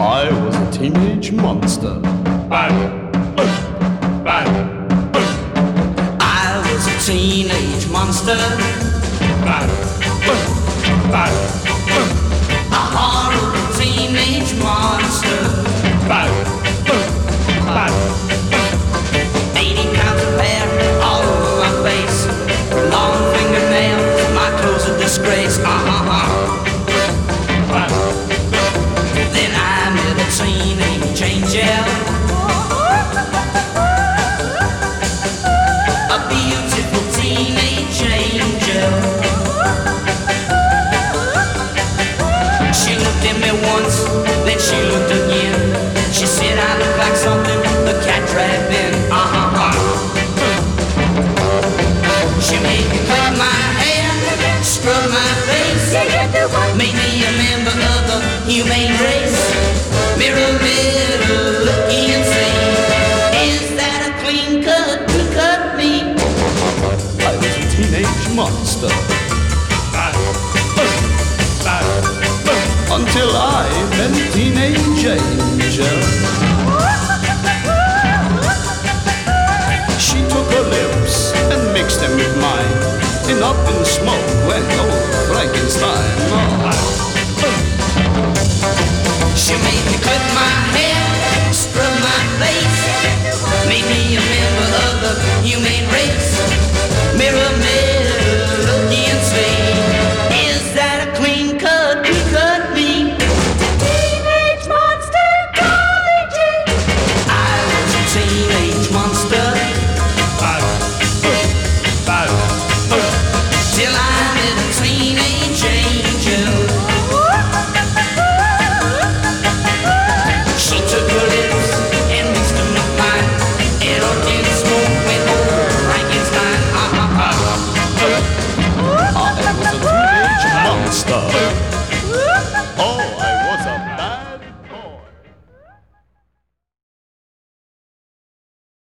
I was a teenage monster. I was a teenage monster. A horrible teenage monster. 80 pounds of hair all over my face. Long fingernails, my clothes a disgrace. Then I met a teenage angel. A beautiful teenage angel. She looked at me once, then she looked again. She said I look like something the cat dragged in. She made me cut my hair, scrub my face, made me a member of the humane race. Mirror, mirror, look and see, is that a clean cut to cut me? I was a teenage monster. Until I met a teenage angel. She took her lips and mixed them with mine, and up in smoke went old Frankenstein. She made me cut my hair, scrub my face, made me a member of the humane race. Mirror, mirror, look and see, is that a clean cut to cut me? Teenage monster calling you. I was a teenage monster. Till I met a teenage angel. She took her lips and mixed them with mine, and up in smoke went old Frankenstein. I was a teenage monster.